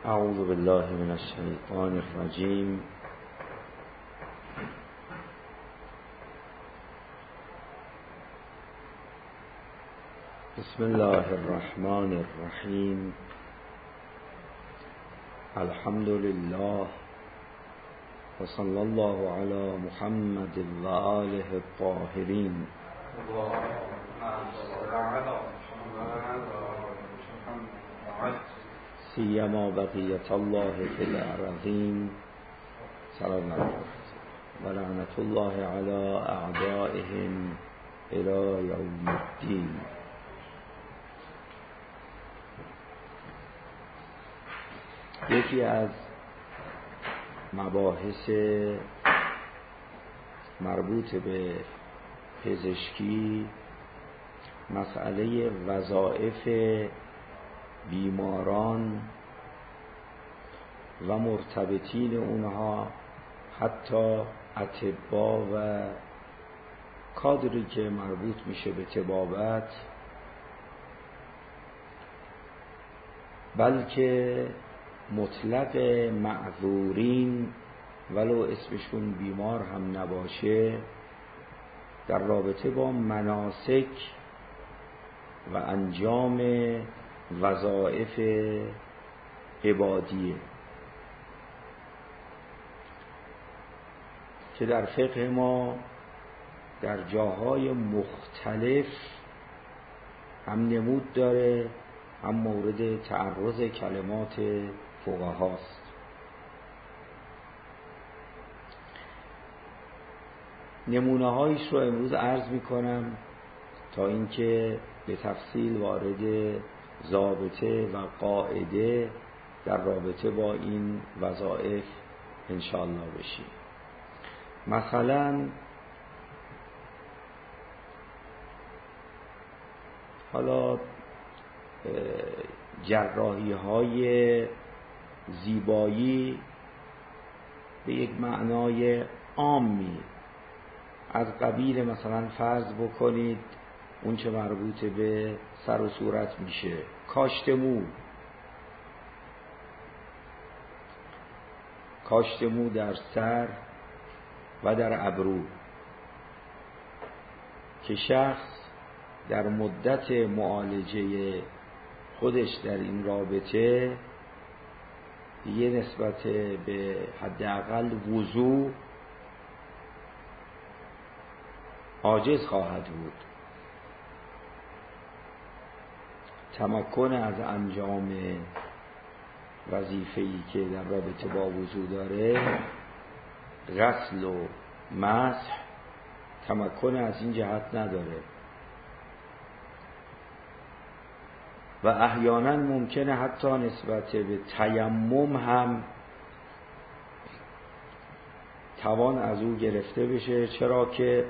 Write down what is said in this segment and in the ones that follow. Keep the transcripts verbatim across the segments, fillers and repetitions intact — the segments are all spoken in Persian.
اعوذ بالله من الشیطان الرجیم. بسم الله الرحمن الرحیم. الحمد لله و صلی الله علی محمد و آله الطاهرین. سیما بقیت الله فی الارضین. سلام علیکم و لعنت الله علی اعدائهم الی یوم الدین. یکی از مباحث مربوط به پزشکی مسئله وظایف بیماران و مرتبطین اونها، حتی اطباء و کادری که مربوط میشه به طبابت، بلکه مطلق معذورین ولو اسمشون بیمار هم نباشه در رابطه با مناسک و انجام وظایف عبادیه که در فقه ما در جاهای مختلف هم نمود داره، هم مورد تعرض کلمات فقهاست. نمونه هایش رو امروز عرض می کنم تا اینکه به تفصیل وارد ضابطه و قاعده در رابطه با این وظایف انشاءالله بشیم. مثلا حالا جراحی های زیبایی به یک معنای عامی از قبیل مثلا فرض بکنید اون چه مربوط به سر و صورت میشه، کاشت مو، کاشت مو در سر و در ابرو که شخص در مدت معالجه خودش در این رابطه دیگه نسبت به حداقل وضو عاجز خواهد بود. تمکن از انجام وظیفه‌ای که در رابطه با وضو داره، غسل و مسح، تمکن از این جهت نداره و احیانا ممکنه حتی نسبت به تیمم هم توان از او گرفته بشه، چرا که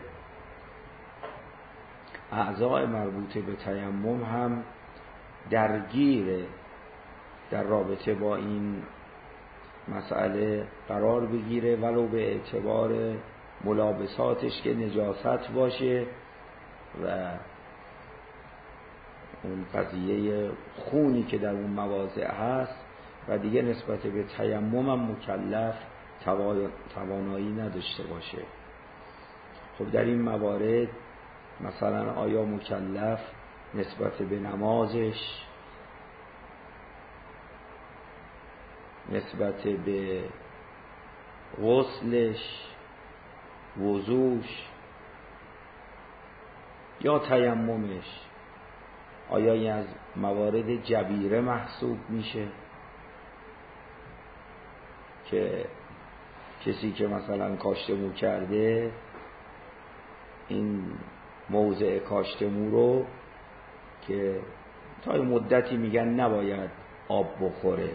اعضاء مربوط به تیمم هم درگیر در رابطه با این مسئله قرار بگیره، ولو به اعتبار ملابساتش که نجاست باشه و اون قضیه خونی که در اون مواضع هست و دیگه نسبت به تیمم هم مکلف توانایی نداشته باشه. خب در این موارد مثلا آیا مکلف نسبت به نمازش، نسبت به غسلش، وضوش یا تیممش، آیا این از موارد جبیره محسوب میشه که کسی که مثلا کاشت مو کرده این موضع کاشت مو رو که تا مدتی میگن نباید آب بخوره،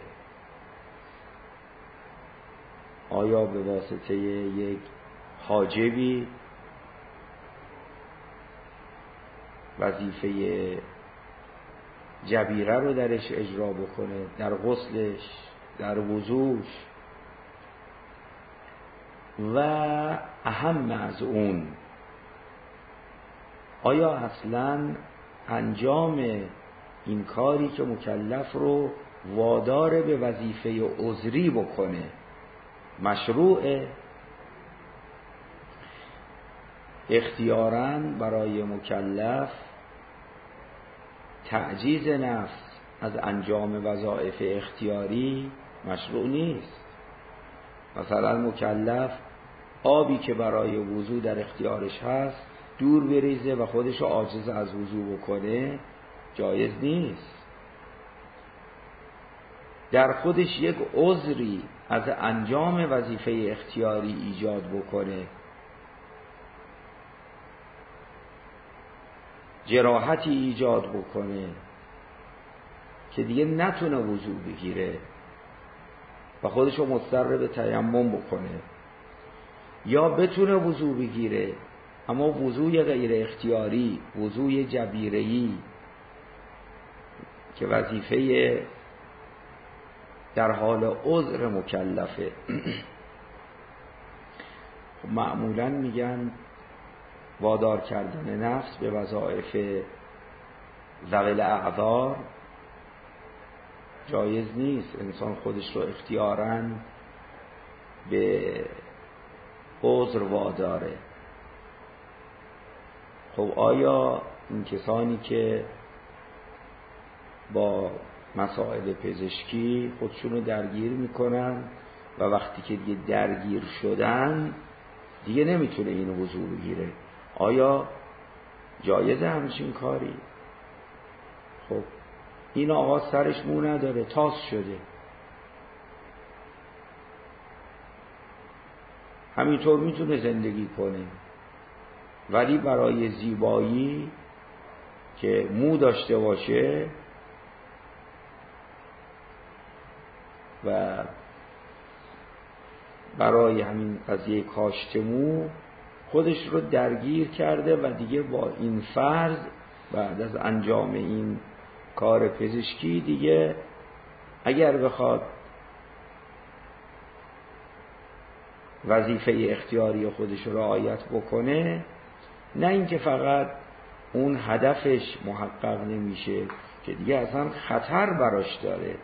آیا به واسطه یک حاجبی وظیفه جبیره رو درش اجرا بکنه، در غسلش، در وضوش و اهم از اون آیا اصلاً انجام این کاری که مکلف رو وادار به وظیفه عذری بکنه مشروعه. اختیاراً برای مکلف تعجیز نفس از انجام وظایف اختیاری مشروع نیست. مثلا مکلف آبی که برای وضو در اختیارش هست دور بریزه و خودش رو عاجز از وضو بکنه، جایز نیست. در خودش یک عذری از انجام وظیفه اختیاری ایجاد بکنه، جراحتی ایجاد بکنه که دیگه نتونه وضو بگیره و خودش رو مضطر به تیمم بکنه، یا بتونه وضو بگیره اما وضوی غیر اختیاری، وضوی جبیره‌ای که وظیفه در حال عذر مکلفه. معمولاً میگن وادار کردن نفس به وظایف ذوی الاعذار جایز نیست. انسان خودش رو اختیاراً به عذر واداره. خب آیا این کسانی که با مسائل پزشکی خودشونو درگیر میکنن و وقتی که دیگه درگیر شدن دیگه نمیتونه اینو وضو بگیره، آیا جایزه همچین کاری؟ خب این آقا سرش مو نداره، تاس شده، همینطور میتونه زندگی کنه، ولی برای زیبایی که مو داشته باشه و برای همین قضیه کاشت مو خودش رو درگیر کرده و دیگه با این فرض بعد از انجام این کار پزشکی دیگه اگر بخواد وظیفه اختیاری خودش رو رعایت بکنه، نه اینکه فقط اون هدفش محقق نمیشه که دیگه اصلا خطر براش داره.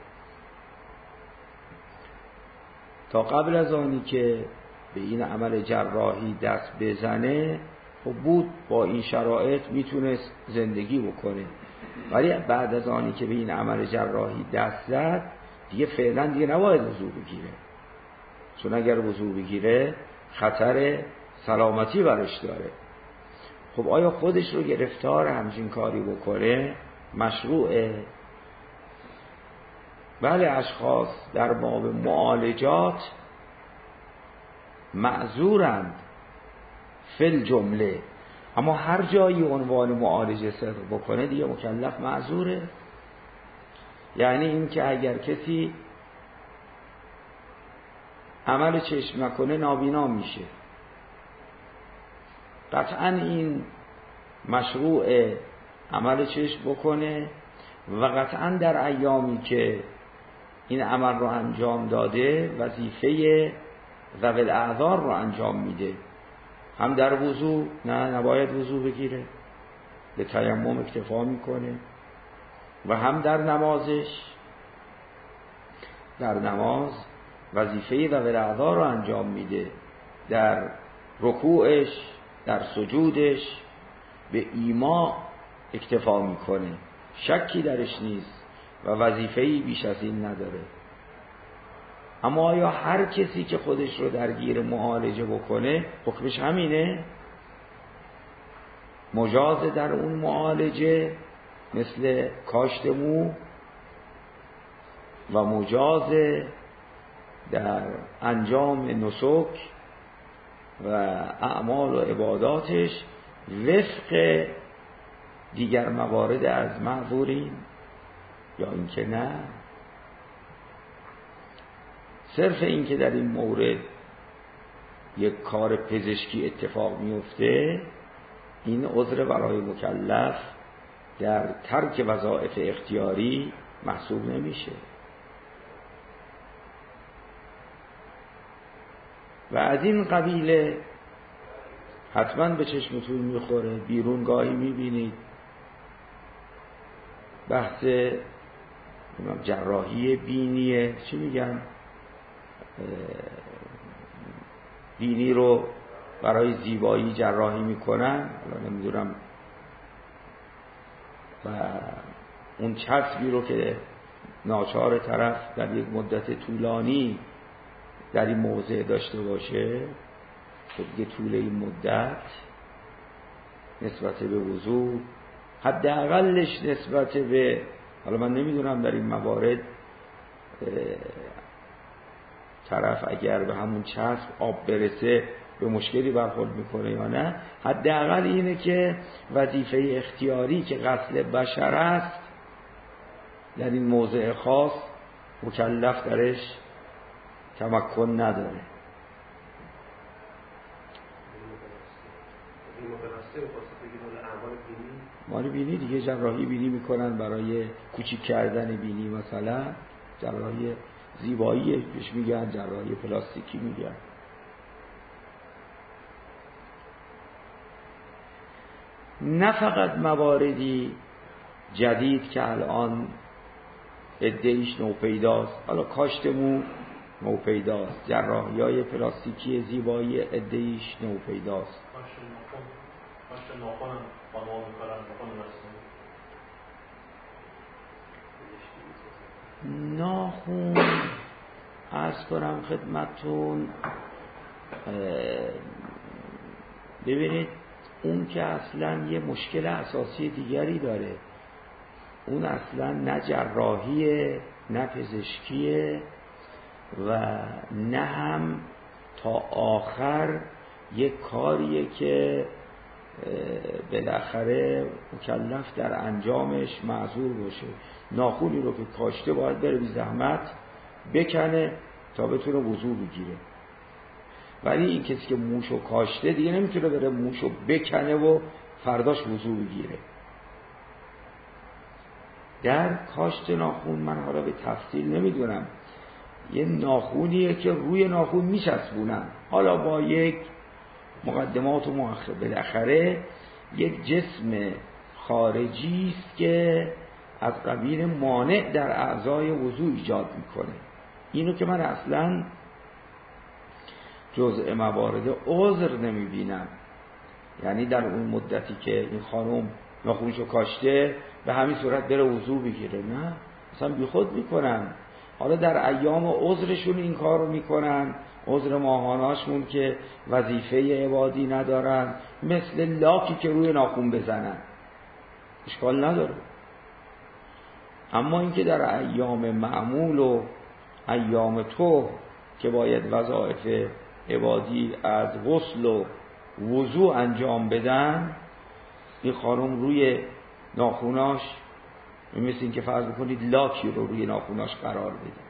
تا قبل از آنی که به این عمل جراحی دست بزنه خب بود با این شرایط میتونست زندگی بکنه، ولی بعد از آنی که به این عمل جراحی دست زد دیگه فعلا دیگه نباید وضو بگیره، چون اگر وضو بگیره خطر سلامتی برش داره. خب آیا خودش رو گرفتار همچین کاری بکنه مشروعه؟ بله، اشخاص در باب معالجات معذورند فل جمله، اما هر جایی عنوان معالجه صدق بکنه دیگه مکلف معذوره. یعنی این که اگر کسی عمل چشم نکنه نابینا میشه، قطعا این مشروع عمل چشم بکنه و قطعا در ایامی که این عمل رو انجام داده وظیفه ذوی الاعذار رو انجام میده. هم در وضو نه نباید وضو بگیره، به تیمم اکتفا میکنه، و هم در نمازش، در نماز وظیفه ذوی الاعذار رو انجام میده، در رکوعش، در سجودش به ایما اکتفا میکنه، شکی درش نیست و وظیفه‌ای بیش از این نداره. اما آیا هر کسی که خودش رو درگیر معالجه بکنه حکمش همینه؟ مجاز در اون معالجه مثل کاشت مو و مجاز در انجام نسک و اعمال و عباداتش وفق دیگر موارد از معذورین، یا اینکه نه؟ صرف این که در این مورد یک کار پزشکی اتفاق میفته این عذر برای مکلف در ترک وظایف اختیاری محسوب نمیشه. و از این قبیله حتما به چشمتون میخوره، بیرون گاهی میبینید بحث جراحی بینیه، چی میگن، بینی رو برای زیبایی جراحی میکنن، حالا نمیدونم، و اون چسبی رو که ناچار طرف در یک مدت طولانی در این موضع داشته باشه، خب دیگه طول این مدت نسبت به وضوع حداقلش نسبت به، حالا من نمیدونم در این موارد طرف اگر به همون چسب آب برسه به مشکلی برخورد میکنه یا نه، حداقل اینه که وظیفه اختیاری که غسل بشر است در این موضع خاص مکلف درش تمکن نداره. مال بینی دیگه جراحی بینی میکنن برای کوچیک کردن بینی، مثلا جراحی زیبایی بهش میگن، جراحی پلاستیکی میگن. نه فقط مواردی جدید که الان عده‌ایش نوپیداست، حالا کاشت مو نوپیداست، جراحی‌های پلاستیکی زیبایی عده‌ایش نوپیداست. کاشت ناخن هم خانم‌ها می‌کنن، ناخن رسمی. ناخن عرض کنم خدمتون، ببینید اون که اصلا یه مشکل اساسی دیگری داره، اون اصلا نه جراحیه نه پزشکیه و نه هم تا آخر یک کاریه که بالاخره مکلف در انجامش معذور باشه. ناخونی رو که کاشته باید بره بی زحمت بکنه تا بتونه وضو بگیره، ولی این کسی که موشو کاشته دیگه نمیتونه بره موشو بکنه و فرداش وضو بگیره. در کاشت ناخون من حالا به تفصیل نمیدونم، یه ناخونیه که روی ناخون میچسبونن، حالا با یک مقدمات و مؤخر، بالاخره یک جسم خارجی است که از قبیل مانع در اعضای وضو ایجاد میکنه. اینو که من اصلا جزء موارد عذر نمیبینم، یعنی در اون مدتی که این خانم ناخونشو کاشته به همین صورت بره وضو بگیره، نه، اصلا بی خود میکنن. حالا در ایام عذرشون این کار رو میکنن، عذر ماهانه‌شون که وظیفه عبادی ندارن، مثل لاکی که روی ناخون بزنن، اشکال نداره. اما اینکه در ایام معمول و ایام طهر که باید وظایف عبادی از غسل و وضو انجام بدن، این خانم روی ناخوناش مثل این که فرض بکنید لاکی رو روی ناخوناش قرار بده،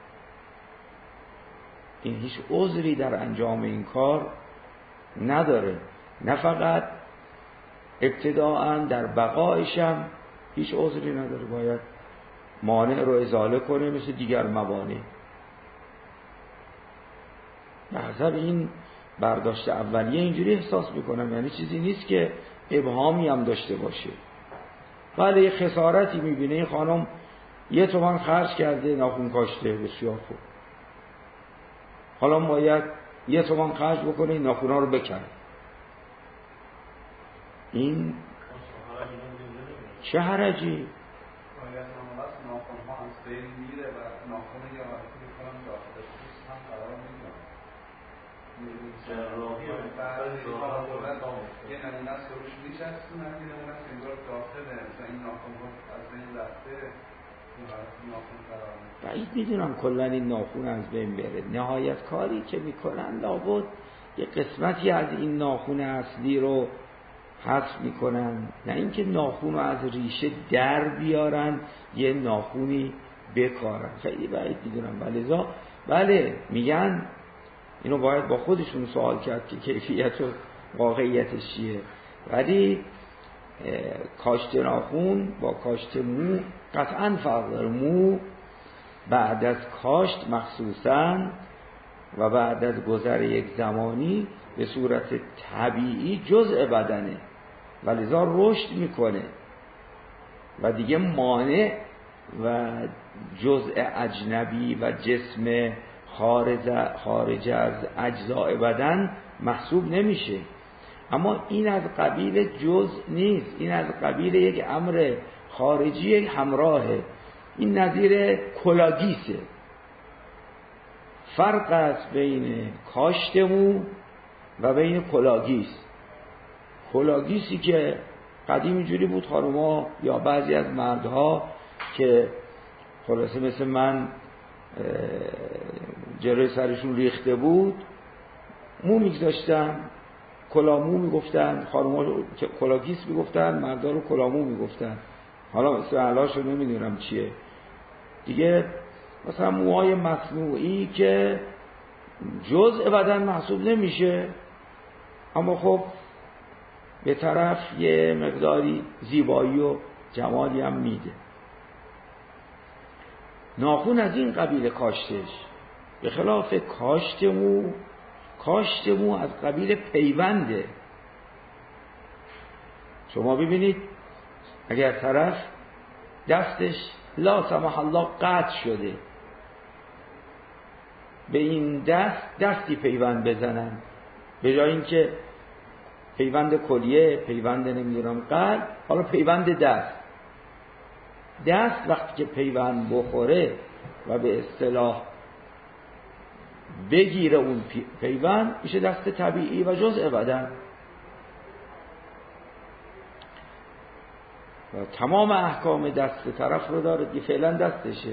این هیچ عذری در انجام این کار نداره. نه فقط ابتداءً در بقایش هم هیچ عذری نداره، باید مانع رو ازاله کنه مثل دیگر موانع. به حسب این برداشت اولیه اینجوری احساس میکنم، یعنی چیزی نیست که ابهامی هم داشته باشه. بله یه خسارتی میبینه، این خانم یه تومن خرج کرده ناخون کاشته، بسیار خوب، حالا باید یه تومن خرج بکنه این ناخونا رو بکنه. این چه حرجی؟ جراحی یه نمونه است که روش میچسبونن، یه نمونه است که انگار داخله، مثلا این ناخن از بین رفته، بعید میدونم کلا این ناخون از بین بره. نهایت کاری که میکنن لابد یه قسمتی از این ناخون اصلی رو حذف میکنن، نه اینکه ناخون رو از ریشه در بیارن یه ناخونی بکارن، خیلی بعید میدونم. ولذا بله میگن اینو باید با خودشون سوال کرد که کیفیت و واقعیتش چیه، ولی کاشت ناخون با کاشت مو قطعاً فرق داره. مو بعد از کاشت مخصوصاً و بعد از گذر یک زمانی به صورت طبیعی جزء بدنه و لذا رشد میکنه و دیگه مانع و جزء اجنبی و جسم خارج خارج از اجزاء بدن محسوب نمیشه. اما این از قبیل جزء نیست، این از قبیل یک امر خارجی همراهه. این نظیر کلاگیسه. فرق است بین کاشت مو و بین کلاگیس. کلاگیسی که قدیم اینجوری بود، خانوما یا بعضی از مردها که خلاصه مثل من جلوی سرشون ریخته بود مو میگذاشتن، کلامو میگفتن، خانوما کلاگیس میگفتن، مردا رو کلامو میگفتن. حالا اصطلاحاشو نمیدونم چیه دیگه. مثلا موهای مصنوعی که جزء بدن محسوب نمیشه، اما خب به طرف یه مقداری زیبایی و جمالی هم میده. ناخن از این قبیل کاشتش، به خلاف کاشت مو. کاشت مو از قبیل پیونده. شما ببینید اگر طرف دستش لا سمح الله قطع شده، به این دست دستی پیوند بزنن، به جای اینکه پیوند کلیه، پیوند نمیدونم قلب، حالا پیوند دست. دست وقتی که پیوند بخوره و به اصطلاح بگیره اون پیوند، میشه دست طبیعی و جزء بدن و تمام احکام دست طرف رو داره که فعلا دستشه.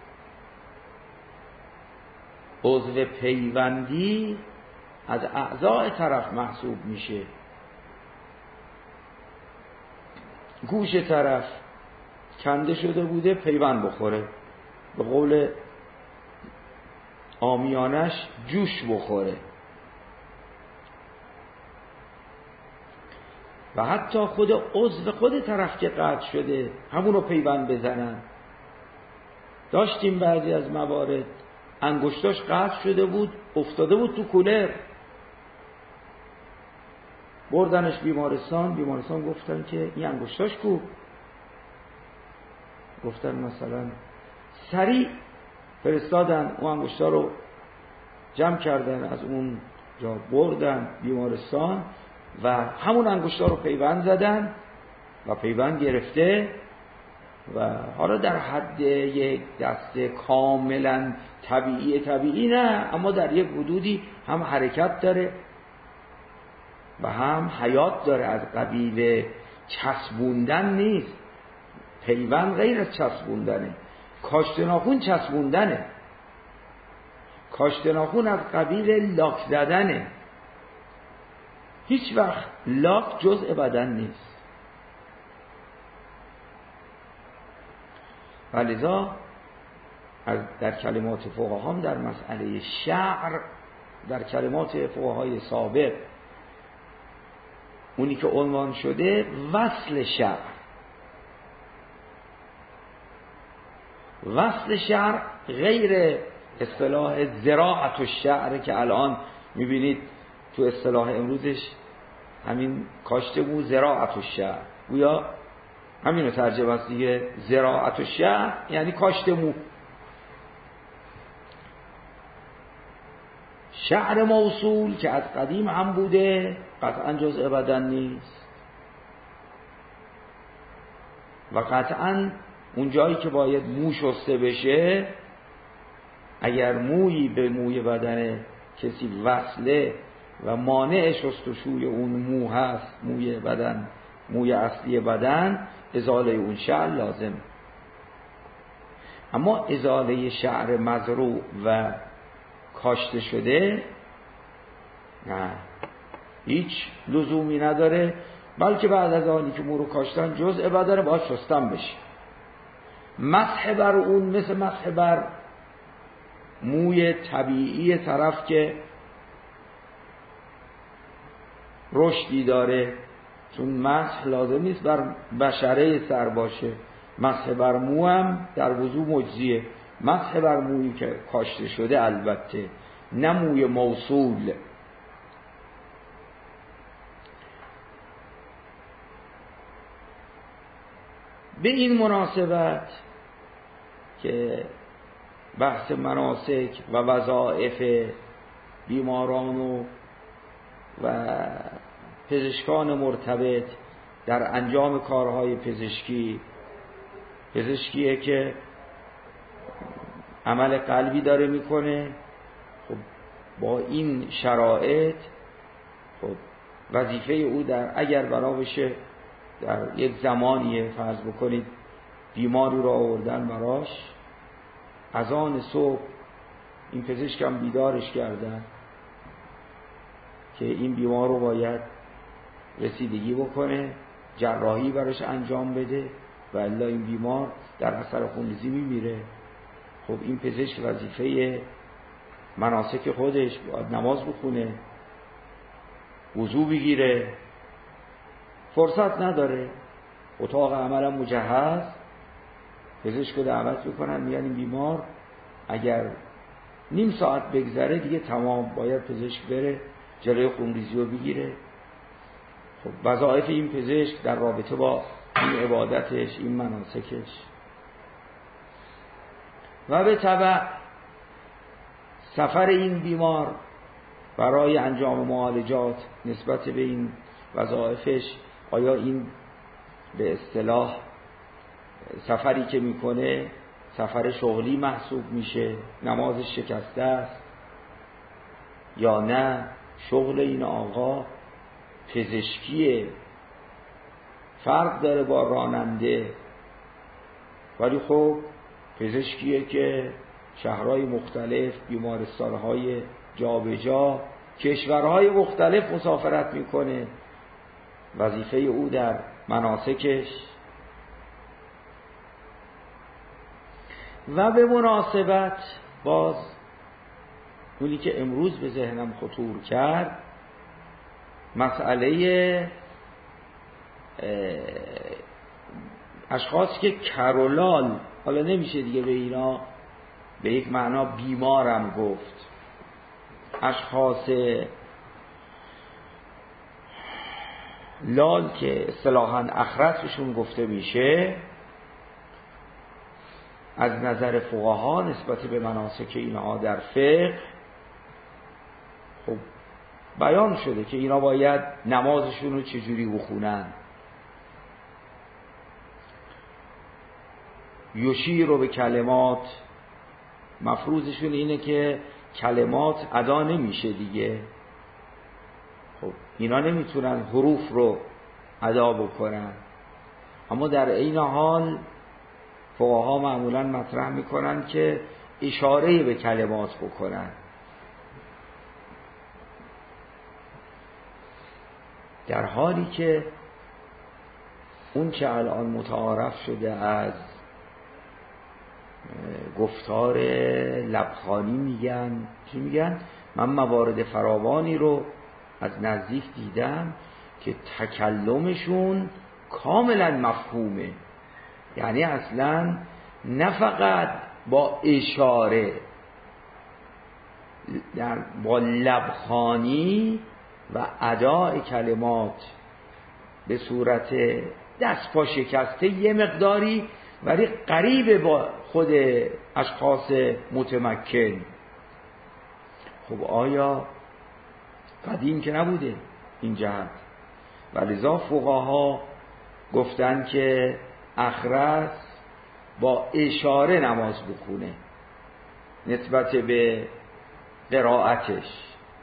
عضو پیوندی از اعضاء طرف محسوب میشه. گوش طرف کنده شده بوده، پیوند بخوره، به قول عامیانش جوش بخوره. و حتی خود عضو خود طرف که قطع شده همونو پیوند بزنن. داشتیم بعضی از موارد انگشتاش قطع شده بود، افتاده بود تو کولر، بردنش بیمارستان. بیمارستان گفتن که این انگشتاش کو؟ گفتن مثلا سریع فرستادن اون انگشتا رو جمع کردن، از اون جا بردن بیمارستان و همون انگشتا رو پیوند زدن و پیوند گرفته و حالا در حد یک دست کاملا طبیعی طبیعی نه، اما در یک حدودی هم حرکت داره و هم حیات داره. از قبیل چسبوندن نیست. پیوند غیر از چسبوندنه. کاشت ناخن چسبوندنه. کاشت ناخن از قبیل لاک زدنه. هیچ وقت لاک جزء بدن نیست. و لذا در کلمات فقها هم در مسئله شعر، در کلمات فقهای سابق اونی که عنوان شده وصل شعر. وصل شعر غیر اصطلاح زراعت الشعر که الان میبینید تو اصطلاح امروزش همین کاشت مو زراعت الشعر، گویا همینو ترجمه است دیگه. زراعت الشعر یعنی کاشت مو. شعر موصول که از قدیم هم بوده قطعا جزء بدن نیست و قطعا اون جایی که باید مو شسته بشه، اگر مویی به موی بدن کسی وصله و مانع شستشوی اون مو هست، موی بدن، موی اصلی بدن، ازاله اون شعر لازم. اما ازاله شعر مزروع و کاشته شده نه، هیچ لزومی نداره، بلکه بعد از آنی که مو رو کاشتن جزء بدن باید شستن بشه. مسح بر اون مثل مسح بر موی طبیعی طرف که رشدی داره، چون مسح لازم نیست بر بشره سر باشه. مسح بر مو هم در وضو مجزیه. مسح بر مویی که کاشته شده البته، نه موی موصول. به این مناسبت که بحث مناسک و وظایف بیماران و و پزشکان مرتبط در انجام کارهای پزشکی، پزشکیه که عمل قلبی داره میکنه. خب با این شرایط خب وظیفه او در اگر بنا بشه در یک زمانیه، فرض بکنید بیماری رو آوردن براش، از آن صبح این پزشکم بیدارش کردن که این بیمار رو باید رسیدگی بکنه، جراحی براش انجام بده و الا این بیمار در اثر خونریزی میمیره. خب این پزشک وظیفه مناسک خودش باید نماز بخونه، وضو بگیره، فرصت نداره، اتاق عمل مجهز، پزشک رو دعوت میکنن میگن این بیمار اگر نیم ساعت بگذره دیگه تمام، باید پزشک بره جلوی خونریزی رو بگیره. خب وظایف این پزشک در رابطه با این عبادتش، این مناسکش و به تبع سفر این بیمار برای انجام معالجات نسبت به این وظایفش، آیا این به اصطلاح سفری که میکنه سفر شغلی محسوب میشه، نمازش شکسته است یا نه شغل این آقا پزشکیه، فرق داره با راننده، ولی خب پزشکیه که شهرهای مختلف، بیمارستانهای جا به جا، کشورهای مختلف مسافرت میکنه. وظیفه او در مناسکش و به مناسبت باز اونی که امروز به ذهنم خطور کرد، مسئله اشخاص که کرولال، حالا نمیشه دیگه به اینا به یک معنا بیمارم گفت، اشخاص لال که اصطلاحاً اخرسشون گفته میشه، از نظر فقها نسبت به مناسک اینها در فقه خب بیان شده که اینا باید نمازشون رو چجوری بخونن. یشیر رو به کلمات، مفروضشون اینه که کلمات ادا نمیشه دیگه، خب اینا نمیتونن حروف رو ادا بکنن، اما در این حال فقها معمولا مطرح میکنن که اشاره به کلمات بکنن. در حالی که اون که الان متعارف شده از گفتار لبخانی میگن، چی میگن؟ من موارد فراوانی رو از نزدیک دیدم که تکلمشون کاملا مفهومه، یعنی اصلا نه فقط با اشاره، در با لبخانی و اداء کلمات به صورت دست پا شکسته یه مقداری، ولی قریب با خود اشخاص متمکن. خب آیا قدیم که نبوده این جهت، ولذا فقها گفتن که اخرس با اشاره نماز بخونه نسبت به قرائتش،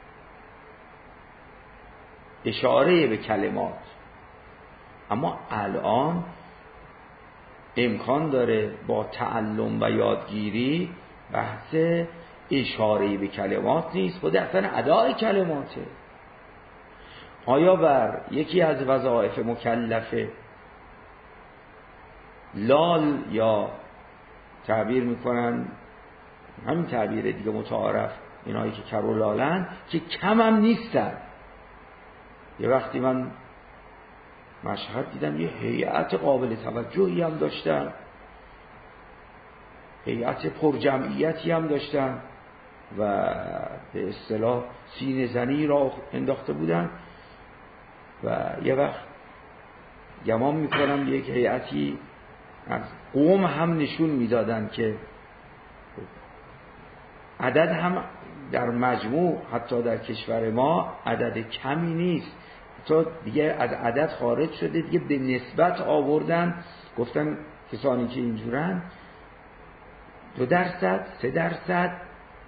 اشاره به کلمات. اما الان امکان داره با تعلم و یادگیری بحث اشاره به کلمات نیست، خود اصلا ادای کلماته. آیا بر یکی از وظایف مکلفه لال، یا تعبیر میکنن همین تعبیر دیگه متعارف، اینایی که کرولالن که کم هم نیستن. یه وقتی من مشهد دیدم یه هیئت قابل توجهی هم داشتن، هیئت پرجمعیتی هم داشتن و به اصطلاح سینه زنی را انداخته بودن و یه وقت گمان میکنم یک هیئتی از قوم هم نشون میدادن که عدد هم در مجموع حتی در کشور ما عدد کمی نیست، تا دیگه از عدد خارج شده، دیگه به نسبت آوردن گفتن کسانی که اینجورن دو درصد سه درصد،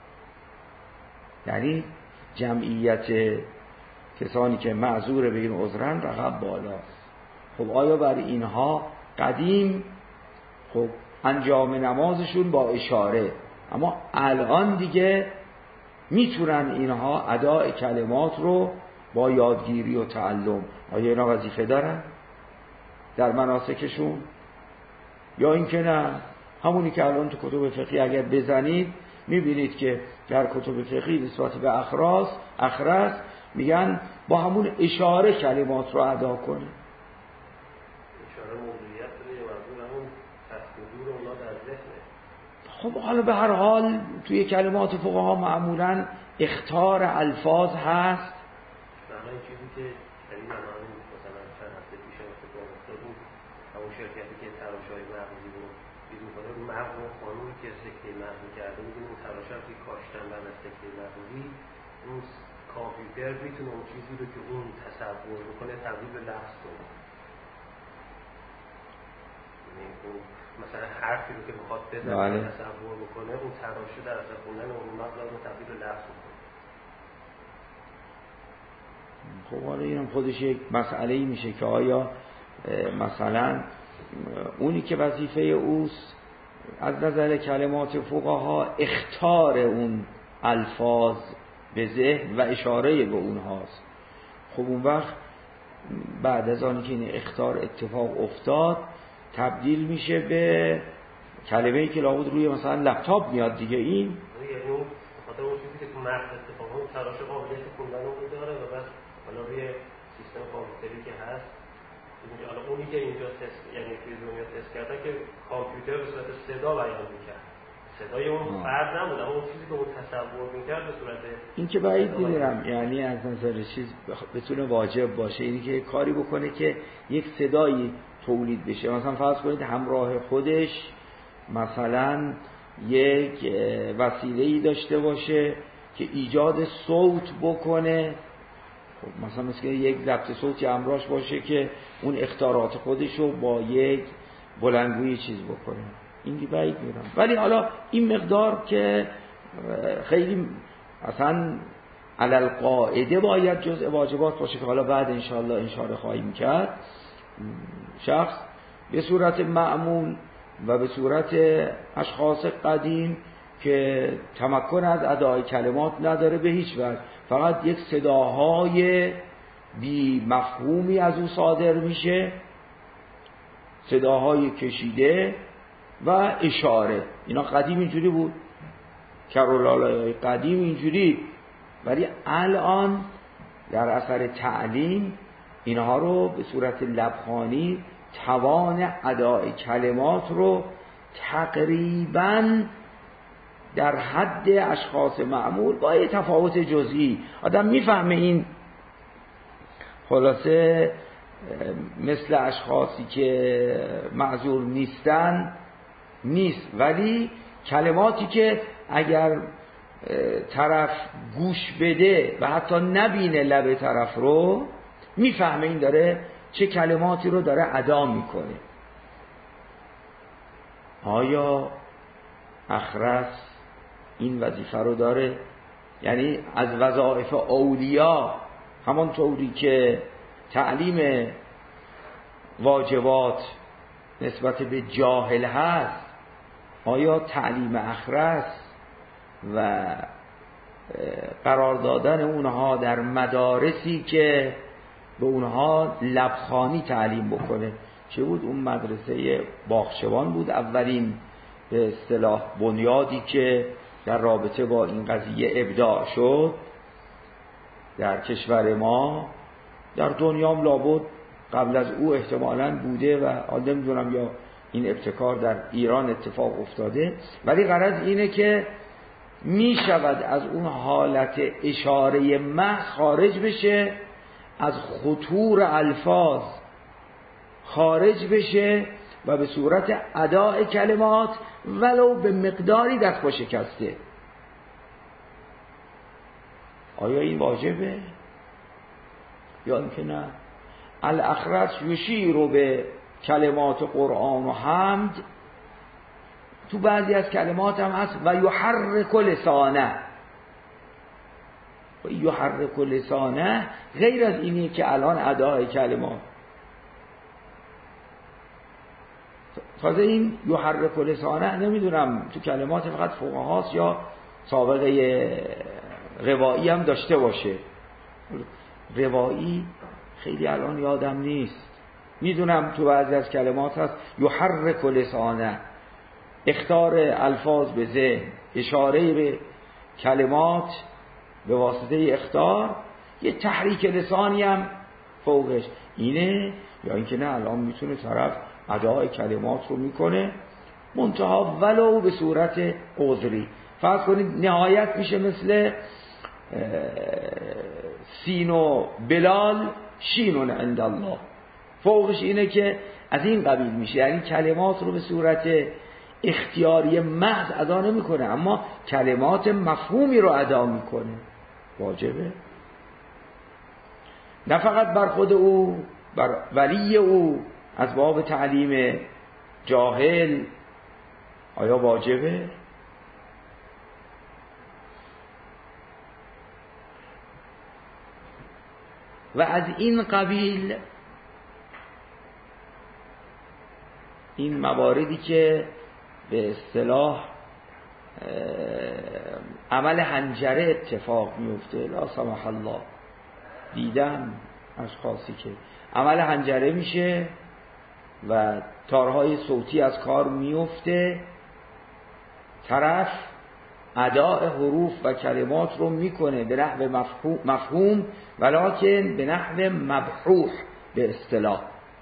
یعنی جمعیت کسانی که معذور به این عذرن رقم بالاست. خب آیا برای اینها قدیم خب انجام نمازشون با اشاره، اما الان دیگه میتونن اینها اداء کلمات رو با یادگیری و تعلم. آیا اینا وظیفه دارن در مناسکشون یا اینکه نه؟ همونی که الان تو کتب فقهی اگر بزنید میبینید که در کتب فقهی نسبت به اخراس اخرس میگن با همون اشاره کلمات رو ادا کنه. اشاره موضوعیت داره یا منظور همون تصویر اونا در ذهنه؟ خب حالا به هر حال توی کلمات فقها معمولا اخطار الفاظ هست. این چیزی که دلیل همون مثلا چند هفته پیش اتفاق افتاد بود، همون شرکتی که تراشه‌های مغزی رو بیرون کنه رو مغز و قانونی که سکته مغزی کرده بود، اون تراشه‌ها که کاشتن بعد از سکته مغزی، اون کامپیوتر میتونه اون چیزی رو که اون تصور میکنه تبدیل به لفظ کنه. یعنی اون مثلا حرفی رو که میخواد بزنه تصور میکنه، اون تراشه در اثر خوندن اون مغز رو تبدیل به لفظ میکنه. خب حالا اینم خودش یک مسئله‌ای میشه که آیا مثلا اونی که وظیفه اوست از نظر کلمات فقها اخطار اون الفاظ به ذهن و اشاره به اونهاست، خب اون وقت بعد از آنی که این اخطار اتفاق افتاد تبدیل میشه به کلمه‌ای که لابد روی مثلا لپتاپ میاد دیگه. این یعنی اون خاطر اون چیزی که تو مغز اتفاق اون تراشه قابلیت خوندن رو داره و بعد حالا روی سیستم کامپیوتری که هست، حالا اونی که اینجا تست یعنی توی دنیا تست کرده که کامپیوتر به صورت صدا بیان می‌کرد، صدای اون فرد نبود، اما اون چیزی که اون تصور می‌کرد به صورت این که بعید می‌دونم یعنی از نظر چیز بتونه واجب باشه، اینی که کاری بکنه که یک صدایی تولید بشه. مثلا فرض کنید همراه خودش مثلا یک وسیله‌ای داشته باشه که ایجاد صوت بکنه، خب مثلا مثل یک ضبط صوتی همراهش باشه که اون اختیارات خودش رو با یک بلندگویی چیز بکنه، این که بعید می‌دونم. ولی حالا این مقدار که خیلی اصلا علل قاعده باید جزء واجبات باشه که حالا بعد انشاءالله اشاره خواهیم کرد. شخص به صورت معمول و به صورت اشخاص قدیم که تمکن از ادای کلمات نداره به هیچ وجه، فقط یک صداهای بی مفهومی از او صادر میشه، صداهای کشیده و اشاره. اینا قدیم اینجوری بود، کرولالای قدیم اینجوری، ولی الان در اثر تعلیم اینها رو به صورت لبخانی توان ادای کلمات رو تقریباً در حد اشخاص معمول با یه تفاوت جزئی آدم میفهمه. این خلاصه مثل اشخاصی که معذور نیستن نیست، ولی کلماتی که اگر طرف گوش بده و حتی نبینه لب طرف رو میفهمه این داره چه کلماتی رو داره ادا میکنه. آیا اخرس این وظیفه رو داره؟ یعنی از وظایف اولیاء همانطوری که تعلیم واجبات نسبت به جاهل هست، آیا تعلیم اخرس و قرار دادن اونها در مدارسی که به اونها لبخانی تعلیم بکنه، چه بود اون مدرسه باغچبان بود اولین به اصطلاح بنیادی که در رابطه با این قضیه ابداع شد در کشور ما، در دنیام لابد قبل از او احتمالاً بوده و حالا نمیدونم یا این ابتکار در ایران اتفاق افتاده، ولی غرض اینه که می شود از اون حالت اشاره محض خارج بشه، از خطور الفاظ خارج بشه و به صورت اداء کلمات ولو به مقداری دست شکسته. آیا این واجبه؟ یا اینکه نه؟ الاخرس یشیر به کلمات قرآن و حمد، تو بعضی از کلمات هم هست و یحرک لسانه. و یحرک لسانه غیر از اینی که الان ادای کلمات. تازه این یحرک لسانه نمیدونم تو کلمات فقط فقهاست یا سابقه روایی هم داشته باشه. روایی خیلی الان یادم نیست، میدونم تو بعضی از کلمات هست یحرک لسانه، اخطار الفاظ به ذهن، اشاره به کلمات به واسطه اخطار، یه تحریک لسانی هم فوقش اینه. یا اینکه نه الان میتونه طرف ادای کلمات رو میکنه منتها ولو به صورت عذری. فرض کنید نهایت میشه مثل سین و بلال شینون عند الله، فوقش اینه که از این قبیل میشه، یعنی کلمات رو به صورت اختیاری محض ادا نمیکنه اما کلمات مفهومی رو ادا میکنه. واجبه نه فقط بر خود او، بر ولی او از باب تعلیم جاهل. آیا واجبه؟ و از این قبیل این مواردی که به اصطلاح عمل حنجره اتفاق میفته، لا سمح الله، دیدم اشخاصی که عمل حنجره میشه و تارهای صوتی از کار میفته، طرف اداء حروف و کلمات رو میکنه به نحو مفهوم, مفهوم ولکن به نحو مبحوح. به اصطلاح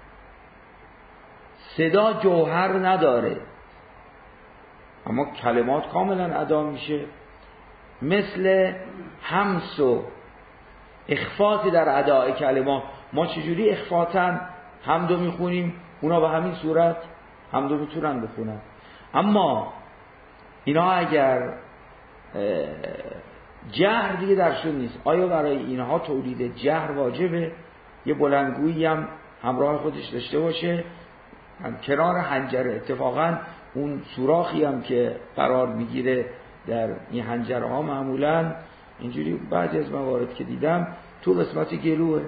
صدا جوهر نداره اما کلمات کاملا ادا میشه، مثل همس و اخفات در اداء کلمات. ما چجوری اخفاتن حمدو میخونیم، اونا به همین صورت حمدو میتونن بخونن. اما اینا اگر جهر دیگه درشون نیست، آیا برای اینها تولید جهر واجبه؟ یه بلندگویی هم همراه خودش داشته باشه کنار حنجره. اتفاقا اون سوراخی هم که قرار میگیره در این حنجره ها معمولا اینجوری بعضی از موارد که دیدم تو قسمت گلوه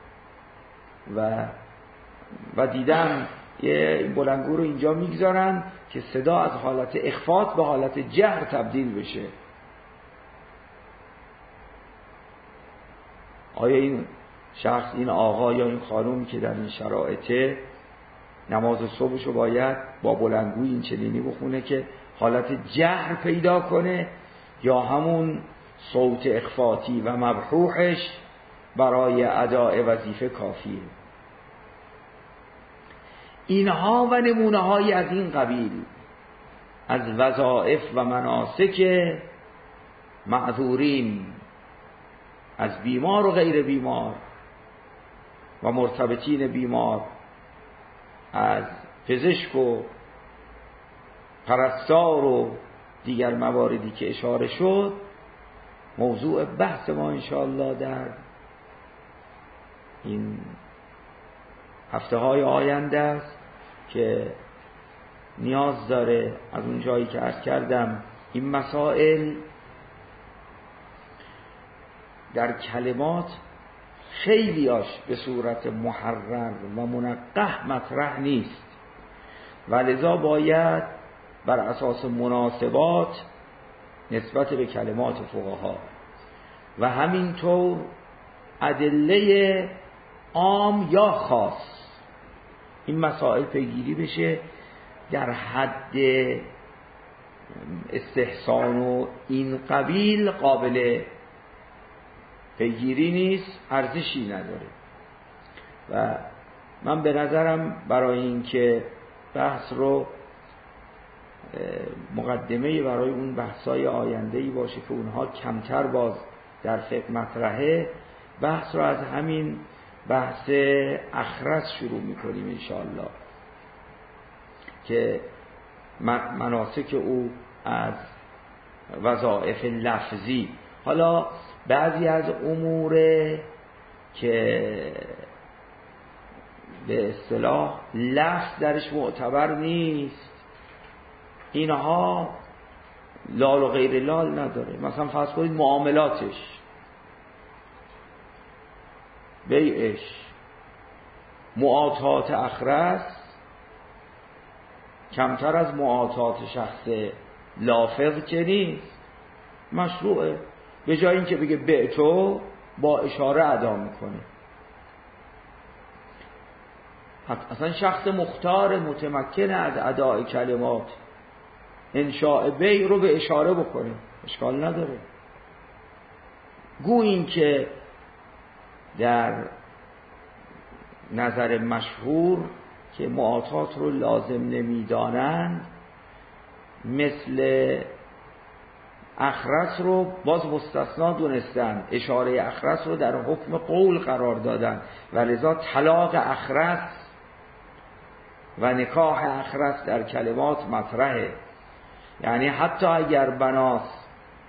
و و دیدم یه بلندگو رو اینجا میگذارن که صدا از حالت اخفات به حالت جهر تبدیل بشه. آیا این شخص، این آقا یا این خانومی که در این شرایطه نماز صبحشو باید با بلندگوی این چنینی بخونه که حالت جهر پیدا کنه یا همون صوت اخفاتی و مبحوحش برای اداء وظیفه کافیه؟ اینها و نمونه های از این قبیل از وظایف و مناسک معذورین، از بیمار و غیر بیمار و مرتبطین بیمار، از پزشک و پرستار و دیگر مواردی که اشاره شد، موضوع بحث ما انشاءالله در این هفته های آینده است که نیاز داره از اون جایی که عرض کردم این مسائل در کلمات خیلیاش به صورت محرر و منقح مطرح نیست و لذا باید بر اساس مناسبات نسبت به کلمات فقها و همینطور ادله عام یا خاص این مسائل پیگیری بشه. در حد استحسان و این قبیل قابل پیگیری نیست، ارزشی نداره. و من به نظرم برای اینکه بحث رو مقدمه برای اون بحثای آینده‌ای باشه که اونها کمتر باز در فقه مطرحه، بحث رو از همین بحث اخرس شروع میکنیم انشاءالله. که مناسک او از وظایف لفظی. حالا بعضی از امور که به اصطلاح لفظ درش معتبر نیست، اینها لال و غیر لال نداره. مثلا فرض کنید معاملاتش، بیعش، معاطات اخرس کمتر از معاطات شخص لافظ که نیست، مشروعه. به جای اینکه بگه بعتو با اشاره ادا میکنه. اصلا شخص مختار متمکن از اداء کلمات انشاء بیع رو به اشاره بکنه، اشکال نداره. گو این که در نظر مشهور که معاطات رو لازم نمیدانند، مثل اخرس رو باز مستثنا دونستن، اشاره اخرس رو در حکم قول قرار دادن و لذا طلاق اخرس و نکاح اخرس در کلمات مطرحه. یعنی حتی اگر بناس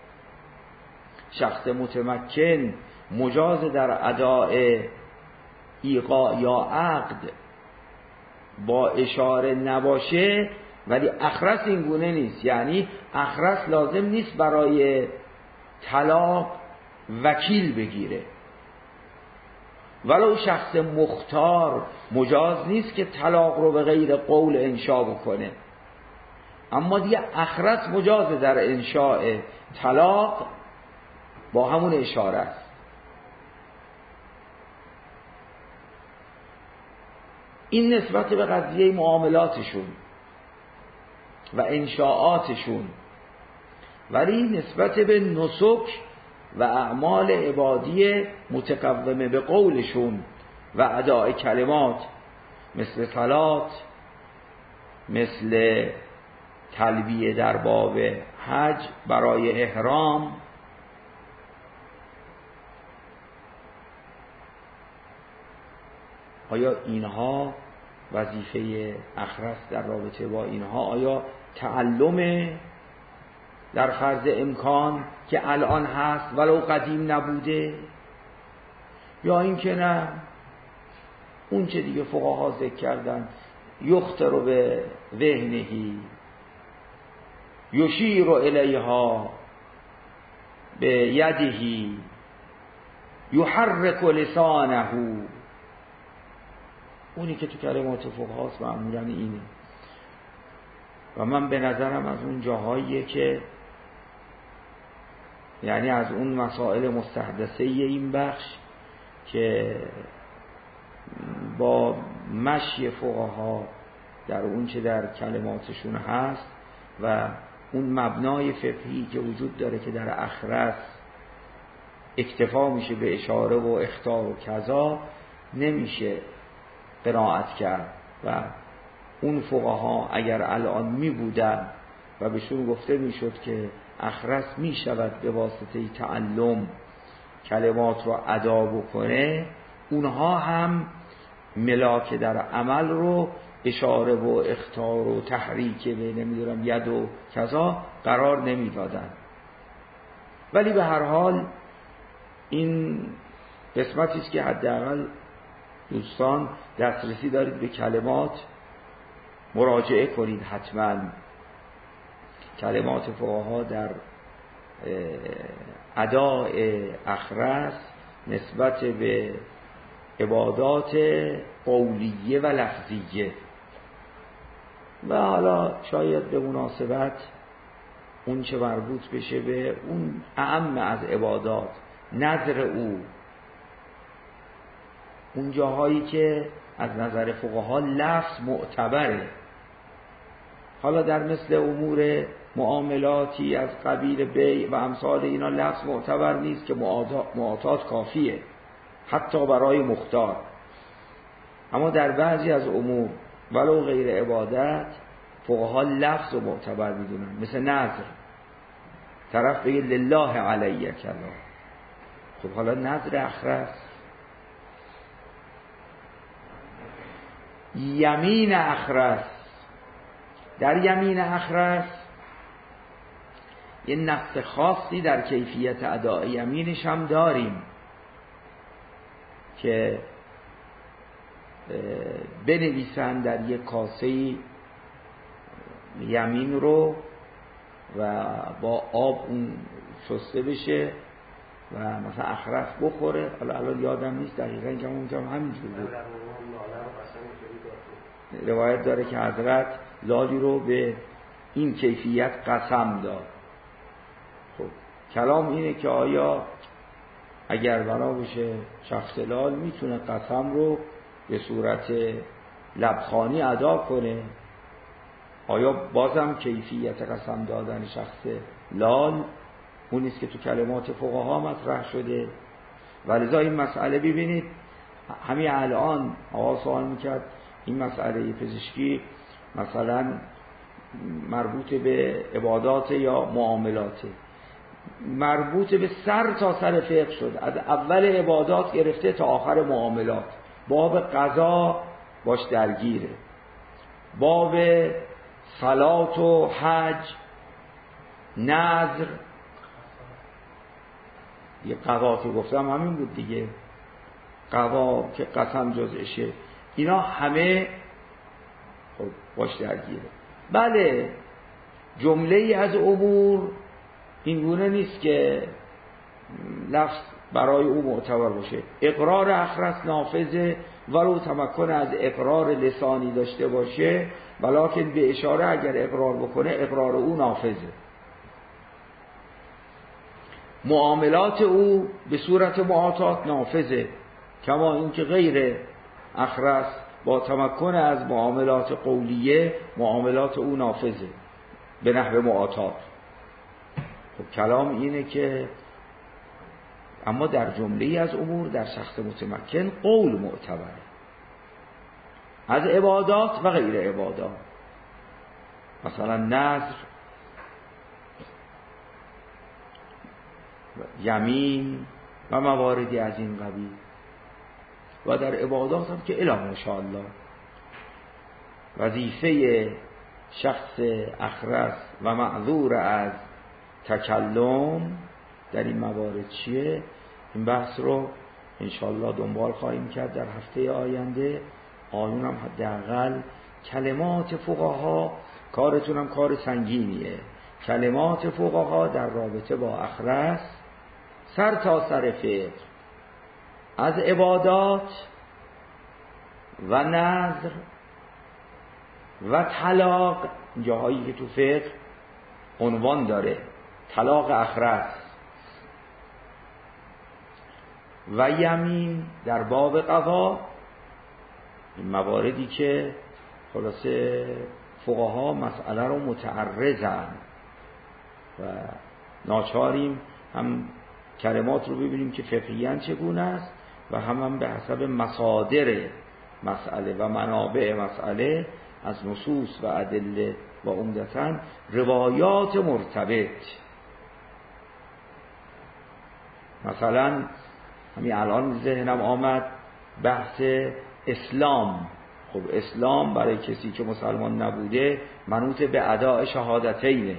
شخص متمکن مجاز در اداء ایقاع یا عقد با اشاره نباشه، ولی اخرس این گونه نیست. یعنی اخرس لازم نیست برای طلاق وکیل بگیره، ولو شخص مختار مجاز نیست که طلاق رو به غیر قول انشا بکنه، اما دیگه اخرس مجاز در انشاء طلاق با همون اشاره است. این نسبت به قضیه معاملاتشون و انشاءاتشون، ولی نسبت به نسک و اعمال عبادی متقومه به قولشون و اداء کلمات، مثل صلات، مثل تلبیه در باب حج برای احرام، آیا اینها وظیفه اخرس در رابطه با اینها آیا تعلم در فرض امکان که الان هست ولو قدیم نبوده، یا این که نه اون چه دیگه فقها ذکر کردن، یختر به ذهنهی یشیر الیها به یدهی یحرک لسانه، اونی که تو کلمات فقهاست معمولاً اینه. و من به نظرم از اون جاهاییه که یعنی از اون مسائل مستحدثه این بخش که با مشی فقها در اون چه در کلماتشون هست و اون مبنای فقهی که وجود داره که در اخرس اکتفا میشه به اشاره و اخطار و کذا، نمیشه قرائت کرد. و اون فقها اگر الان می بودن و بهشون گفته می شد که اخرس می شود به واسطه تعلم کلمات رو ادا بکنه، اونها هم ملاک در عمل رو اشاره و اخطار و تحریک به نمیدونم ید و کذا قرار نمی دادن. ولی به هر حال این قسمتی است که حداقل دوستان دسترسی دارید به کلمات مراجعه کنید. حتما کلمات فقها در اداء اخرس نسبت به عبادات قولیه و لفظیه. و حالا شاید به مناسبت اون چه مربوط بشه به اون اعم از عبادات، نظر او، اون جاهایی که از نظر فقها لفظ معتبره. حالا در مثل امور معاملاتی از قبیل بیع و امثال اینا لفظ معتبر نیست که معاطات کافیه حتی برای مختار. اما در بعضی از امور ولو غیر عبادت فقها لفظ رو معتبر میدونن، مثل نذر. طرف بگه لله علیه کلا، خب حالا نذر اخرس، یمین اخرس، در یمین اخرس یه نقص خاصی در کیفیت اداء یمینش هم داریم که بنویسن در یک کاسه یمین رو و با آب اون شسته بشه و مثلا اخرس بخوره. حالا الان یادم نیست دقیقاً که اونجا همینجور بود. روایت داره که حضرت لالی رو به این کیفیت قسم داد. خب کلام اینه که آیا اگر بنا بشه شخص لال میتونه قسم رو به صورت لبخانی ادا کنه؟ آیا بازم کیفیت قسم دادن شخص لال اون نیست که تو کلمات فقها مطرح شده؟ ولذا این مسئله ببینید همین الان آقا سوال میکرد این مسئله پزشکی مثلا مربوط به عبادات یا معاملاته، مربوط به سر تا سر فقه شد، از اول عبادات گرفته تا آخر معاملات. باب قضا باش درگیره، باب صلات و حج، نذر، یه قضا که گفتم همین بود دیگه، قضا که قسم جزءشه، اینا همه خب باش درگیره. بله جمله ای از امور این گونه نیست که لفظ برای او معتبر باشه. اقرار اخرس نافذه ولو تمکن از اقرار لسانی داشته باشه، ولکن به اشاره اگر اقرار بکنه اقرار او نافذه. معاملات او به صورت معاطات نافذه، کما اینکه غیر اخرس با تمکن از معاملات قولیه معاملات او نافذه به نحو معاطات. خب کلام اینه که اما در جمله از امور در شخص متمکن قول معتبره، از عبادات و غیر عبادات، مثلا نذر، یمین و مواردی از این قبیل، و در عبادات هم که الا ماشاءالله وظیفه شخص اخرس و معذور از تکلم در این موارد چیه؟ این بحث رو انشاءالله دنبال خواهیم کرد در هفته آینده. آیون هم حداقل کلمات فقها، کارتون هم کار سنگینیه، کلمات فقها در رابطه با اخرس سر تا سر فقه، از عبادات و نذر و طلاق، جاهایی که تو فقه عنوان داره طلاق اخرس و یمین در باب قضا، این مواردی که خلاصه فقها مسئله رو متعرضن و ناچاریم هم کلمات رو ببینیم که فقهیاً چگونه است و هم هم به حسب مصادر مسئله و منابع مسئله از نصوص و ادله و عمدتاً روایات مرتبط. مثلا همین الان ذهنم آمد بحث اسلام. خب اسلام برای کسی که مسلمان نبوده منوط به اداء شهادتینه.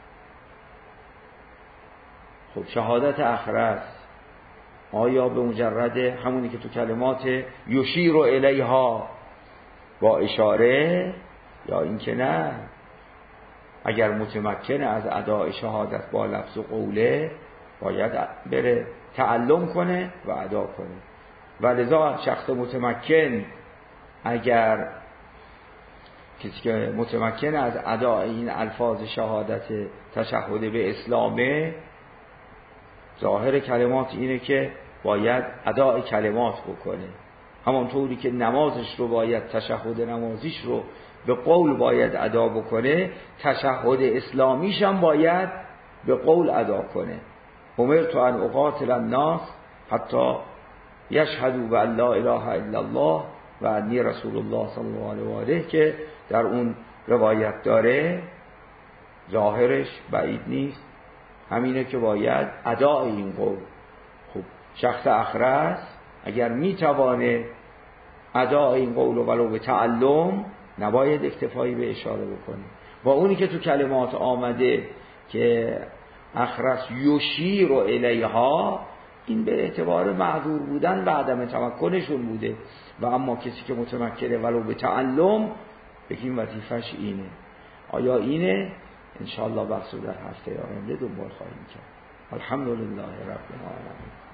خب شهادت اخرس آیا به مجرد همونی که تو کلمات یشیر الیها با اشاره، یا اینکه نه اگر متمکن از اداء شهادت با لفظ و قوله باید بره تعلم کنه و ادا کنه. ولذا شخص متمکن اگر کسی که متمکن از اداء این الفاظ شهادت تشهد به اسلامه، ظاهر کلمات اینه که باید اداء کلمات بکنه، همانطوری که نمازش رو باید تشهد نمازیش رو به قول باید ادا بکنه، تشهد اسلامیش هم باید به قول ادا کنه. امرت ان اقاتل الناس حتی یشهدوا ان لا اله الا الله و انی رسول الله صلی الله علیه و آله که در اون روایت داره، ظاهرش بعید نیست همینه که باید اداء این قول. خب شخص اخرس اگر میتوانه اداء این قول ولو به تعلم، نباید اکتفایی به اشاره بکنه. با اونی که تو کلمات آمده که اخرس یشیر و الیها، این به اعتبار معذور بودن و عدم تمکنشون بوده، و اما کسی که متمکنه ولو به تعلم بگیم وظیفش اینه. آیا اینه؟ انشاءالله بحث رو در هفته آینده دنبال خواهیم کرد. الحمدلله رب العالمین.